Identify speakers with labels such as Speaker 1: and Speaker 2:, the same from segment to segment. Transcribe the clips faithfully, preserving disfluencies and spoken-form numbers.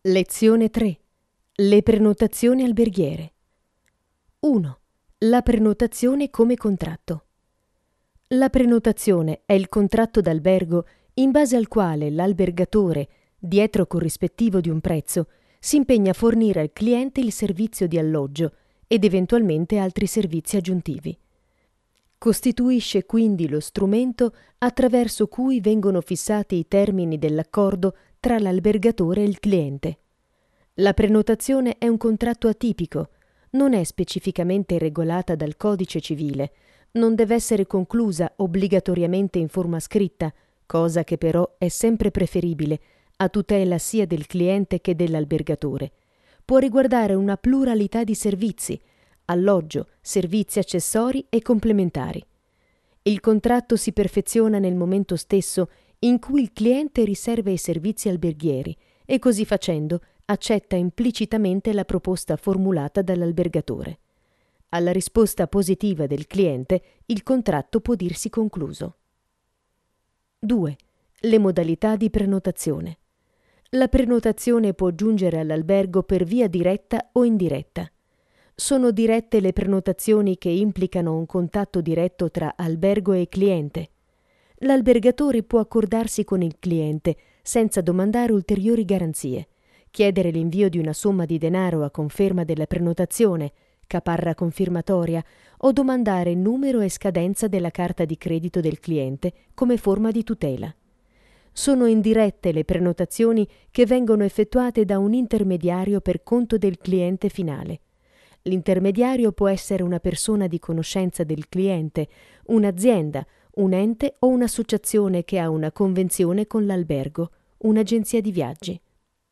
Speaker 1: Lezione tre. Le prenotazioni alberghiere. uno. La prenotazione come contratto. La prenotazione è il contratto d'albergo in base al quale l'albergatore, dietro corrispettivo di un prezzo, si impegna a fornire al cliente il servizio di alloggio ed eventualmente altri servizi aggiuntivi. Costituisce quindi lo strumento attraverso cui vengono fissati i termini dell'accordo tra l'albergatore e il cliente. La prenotazione è un contratto atipico, non è specificamente regolata dal codice civile, non deve essere conclusa obbligatoriamente in forma scritta, cosa che però è sempre preferibile, a tutela sia del cliente che dell'albergatore. Può riguardare una pluralità di servizi, alloggio, servizi accessori e complementari. Il contratto si perfeziona nel momento stesso in cui il cliente riserva i servizi alberghieri e così facendo accetta implicitamente la proposta formulata dall'albergatore. Alla risposta positiva del cliente, il contratto può dirsi concluso. due. Le modalità di prenotazione. La prenotazione può giungere all'albergo per via diretta o indiretta. Sono dirette le prenotazioni che implicano un contatto diretto tra albergo e cliente. L'albergatore può accordarsi con il cliente senza domandare ulteriori garanzie, chiedere l'invio di una somma di denaro a conferma della prenotazione, caparra confirmatoria, o domandare numero e scadenza della carta di credito del cliente come forma di tutela. Sono indirette le prenotazioni che vengono effettuate da un intermediario per conto del cliente finale. L'intermediario può essere una persona di conoscenza del cliente, un'azienda, un ente o un'associazione che ha una convenzione con l'albergo, un'agenzia di viaggi.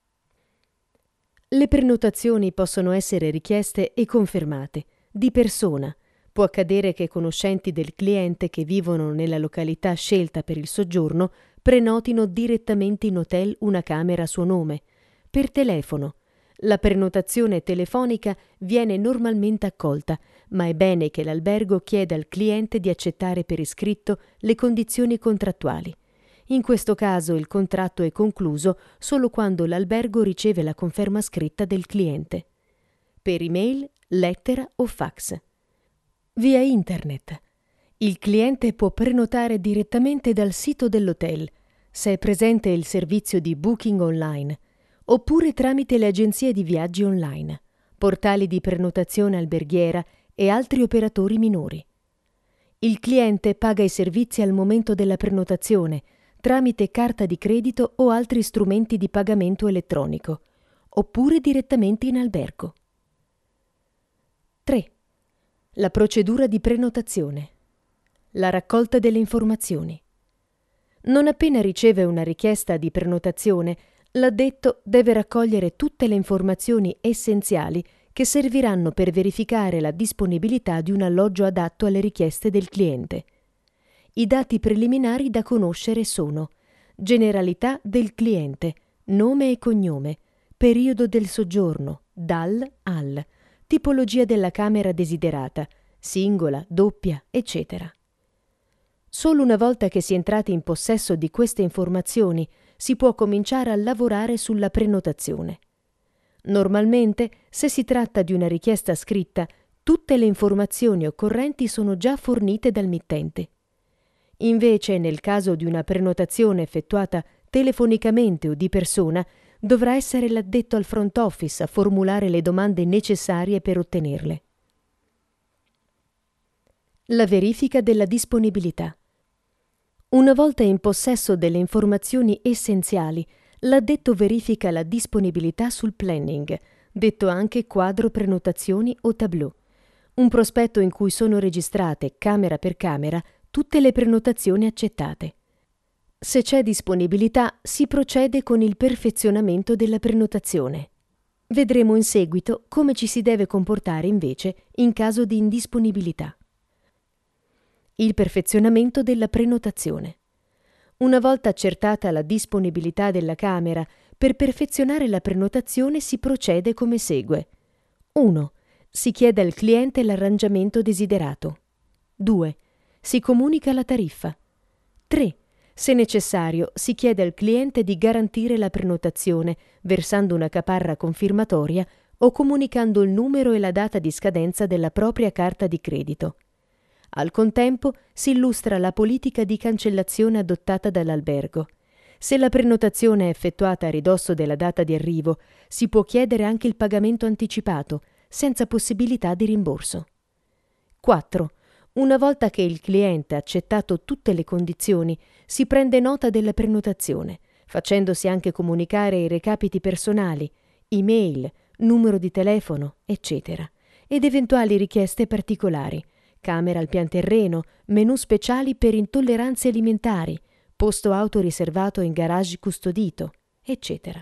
Speaker 1: Le prenotazioni possono essere richieste e confermate di persona. Può accadere che conoscenti del cliente che vivono nella località scelta per il soggiorno prenotino direttamente in hotel una camera a suo nome. Per telefono. La prenotazione telefonica viene normalmente accolta, ma è bene che l'albergo chieda al cliente di accettare per iscritto le condizioni contrattuali. In questo caso il contratto è concluso solo quando l'albergo riceve la conferma scritta del cliente. Per email, lettera o fax. Via internet. Il cliente può prenotare direttamente dal sito dell'hotel, se è presente il servizio di booking online, oppure tramite le agenzie di viaggi online, portali di prenotazione alberghiera e altri operatori minori. Il cliente paga i servizi al momento della prenotazione, tramite carta di credito o altri strumenti di pagamento elettronico, oppure direttamente in albergo. tre. La procedura di prenotazione. La raccolta delle informazioni. Non appena riceve una richiesta di prenotazione, l'addetto deve raccogliere tutte le informazioni essenziali che serviranno per verificare la disponibilità di un alloggio adatto alle richieste del cliente. I dati preliminari da conoscere sono: generalità del cliente, nome e cognome, periodo del soggiorno, dal al, tipologia della camera desiderata, singola, doppia, eccetera. Solo una volta che si è entrati in possesso di queste informazioni si può cominciare a lavorare sulla prenotazione. Normalmente, se si tratta di una richiesta scritta, tutte le informazioni occorrenti sono già fornite dal mittente. Invece, nel caso di una prenotazione effettuata telefonicamente o di persona, dovrà essere l'addetto al front office a formulare le domande necessarie per ottenerle. La verifica della disponibilità. Una volta in possesso delle informazioni essenziali, l'addetto verifica la disponibilità sul planning, detto anche quadro prenotazioni o tableau, un prospetto in cui sono registrate, camera per camera, tutte le prenotazioni accettate. Se c'è disponibilità, si procede con il perfezionamento della prenotazione. Vedremo in seguito come ci si deve comportare invece in caso di indisponibilità. Il perfezionamento della prenotazione. Una volta accertata la disponibilità della camera, per perfezionare la prenotazione si procede come segue. uno. Si chiede al cliente l'arrangiamento desiderato. due. Si comunica la tariffa. tre. Se necessario, si chiede al cliente di garantire la prenotazione, versando una caparra confermatoria o comunicando il numero e la data di scadenza della propria carta di credito. Al contempo si illustra la politica di cancellazione adottata dall'albergo. Se la prenotazione è effettuata a ridosso della data di arrivo, si può chiedere anche il pagamento anticipato, senza possibilità di rimborso. quattro. Una volta che il cliente ha accettato tutte le condizioni, si prende nota della prenotazione, facendosi anche comunicare i recapiti personali, email, numero di telefono, eccetera, ed eventuali richieste particolari, camera al pian terreno, menù speciali per intolleranze alimentari, posto auto riservato in garage custodito, eccetera.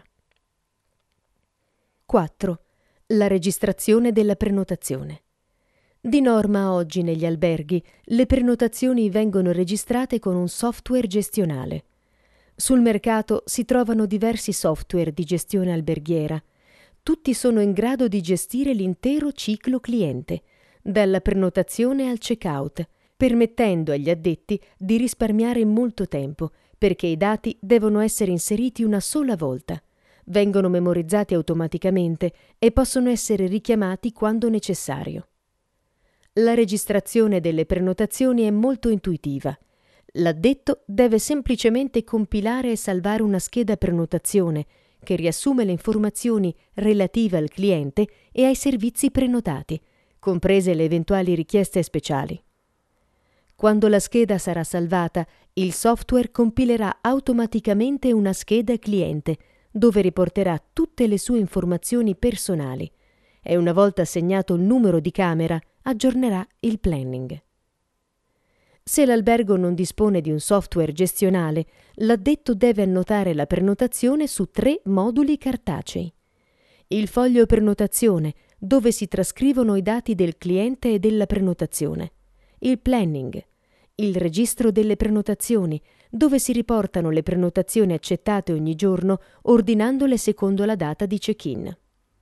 Speaker 1: quattro. La registrazione della prenotazione. Di norma oggi negli alberghi le prenotazioni vengono registrate con un software gestionale. Sul mercato si trovano diversi software di gestione alberghiera. Tutti sono in grado di gestire l'intero ciclo cliente, dalla prenotazione al check-out, permettendo agli addetti di risparmiare molto tempo, perché i dati devono essere inseriti una sola volta, vengono memorizzati automaticamente e possono essere richiamati quando necessario. La registrazione delle prenotazioni è molto intuitiva. L'addetto deve semplicemente compilare e salvare una scheda prenotazione che riassume le informazioni relative al cliente e ai servizi prenotati, comprese le eventuali richieste speciali. Quando la scheda sarà salvata, il software compilerà automaticamente una scheda cliente dove riporterà tutte le sue informazioni personali e una volta assegnato il numero di camera aggiornerà il planning. Se l'albergo non dispone di un software gestionale, l'addetto deve annotare la prenotazione su tre moduli cartacei. Il foglio prenotazione, dove si trascrivono i dati del cliente e della prenotazione. Il planning. Il registro delle prenotazioni, dove si riportano le prenotazioni accettate ogni giorno, ordinandole secondo la data di check-in.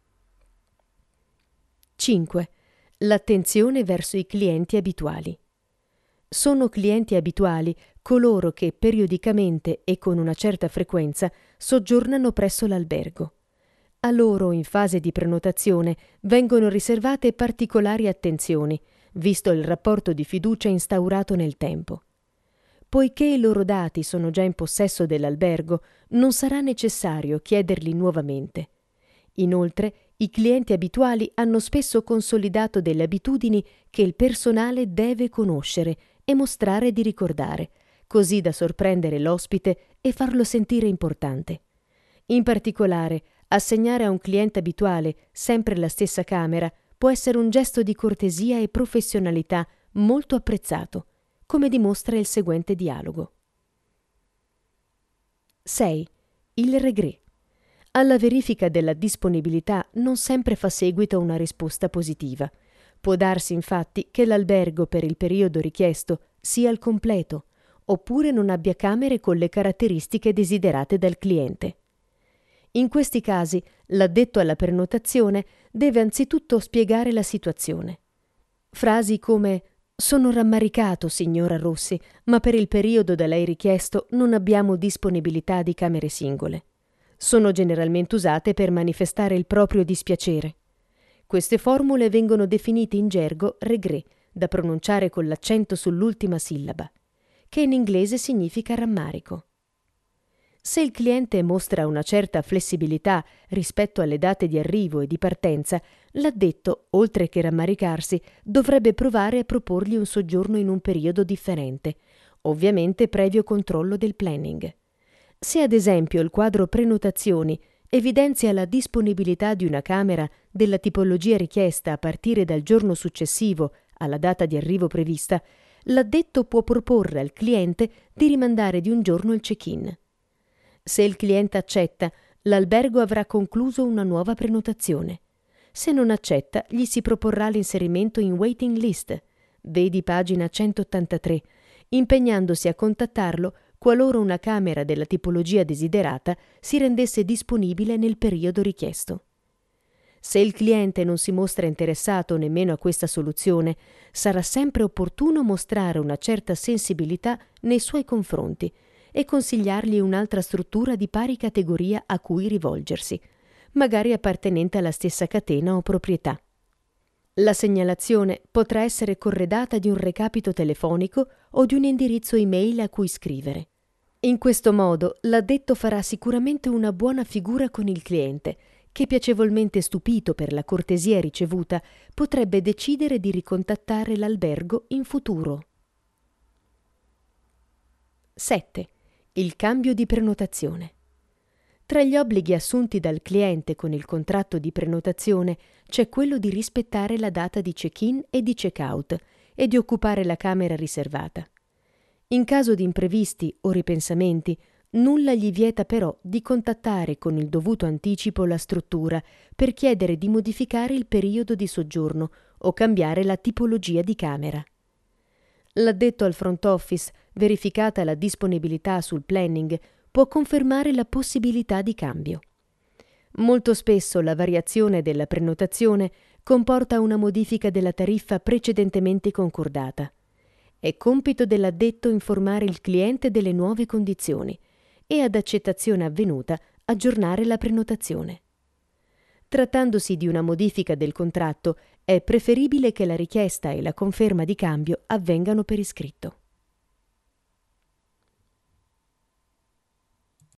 Speaker 1: cinque. L'attenzione verso i clienti abituali. Sono clienti abituali coloro che periodicamente e con una certa frequenza soggiornano presso l'albergo. A loro, in fase di prenotazione, vengono riservate particolari attenzioni, visto il rapporto di fiducia instaurato nel tempo. Poiché i loro dati sono già in possesso dell'albergo, non sarà necessario chiederli nuovamente. Inoltre, i clienti abituali hanno spesso consolidato delle abitudini che il personale deve conoscere e mostrare di ricordare, così da sorprendere l'ospite e farlo sentire importante. In particolare, assegnare a un cliente abituale sempre la stessa camera può essere un gesto di cortesia e professionalità molto apprezzato, come dimostra il seguente dialogo. sei. Il regret. Alla verifica della disponibilità non sempre fa seguito una risposta positiva. Può darsi infatti che l'albergo per il periodo richiesto sia al completo, oppure non abbia camere con le caratteristiche desiderate dal cliente. In questi casi, l'addetto alla prenotazione deve anzitutto spiegare la situazione. Frasi come «Sono rammaricato, signora Rossi, ma per il periodo da lei richiesto non abbiamo disponibilità di camere singole». Sono generalmente usate per manifestare il proprio dispiacere. Queste formule vengono definite in gergo regret, da pronunciare con l'accento sull'ultima sillaba, che in inglese significa rammarico. Se il cliente mostra una certa flessibilità rispetto alle date di arrivo e di partenza, l'addetto, oltre che rammaricarsi, dovrebbe provare a proporgli un soggiorno in un periodo differente, ovviamente previo controllo del planning. Se ad esempio il quadro prenotazioni evidenzia la disponibilità di una camera della tipologia richiesta a partire dal giorno successivo alla data di arrivo prevista, l'addetto può proporre al cliente di rimandare di un giorno il check-in. Se il cliente accetta, l'albergo avrà concluso una nuova prenotazione. Se non accetta, gli si proporrà l'inserimento in waiting list, vedi pagina centottantatré, impegnandosi a contattarlo qualora una camera della tipologia desiderata si rendesse disponibile nel periodo richiesto. Se il cliente non si mostra interessato nemmeno a questa soluzione, sarà sempre opportuno mostrare una certa sensibilità nei suoi confronti e consigliargli un'altra struttura di pari categoria a cui rivolgersi, magari appartenente alla stessa catena o proprietà. La segnalazione potrà essere corredata di un recapito telefonico o di un indirizzo email a cui scrivere. In questo modo l'addetto farà sicuramente una buona figura con il cliente, che, piacevolmente stupito per la cortesia ricevuta, potrebbe decidere di ricontattare l'albergo in futuro. sette. Il cambio di prenotazione. Tra gli obblighi assunti dal cliente con il contratto di prenotazione c'è quello di rispettare la data di check-in e di check-out e di occupare la camera riservata. In caso di imprevisti o ripensamenti, nulla gli vieta però di contattare con il dovuto anticipo la struttura per chiedere di modificare il periodo di soggiorno o cambiare la tipologia di camera. L'addetto al front office, verificata la disponibilità sul planning, può confermare la possibilità di cambio. Molto spesso la variazione della prenotazione comporta una modifica della tariffa precedentemente concordata. È compito dell'addetto informare il cliente delle nuove condizioni e, ad accettazione avvenuta, aggiornare la prenotazione. Trattandosi di una modifica del contratto, è preferibile che la richiesta e la conferma di cambio avvengano per iscritto.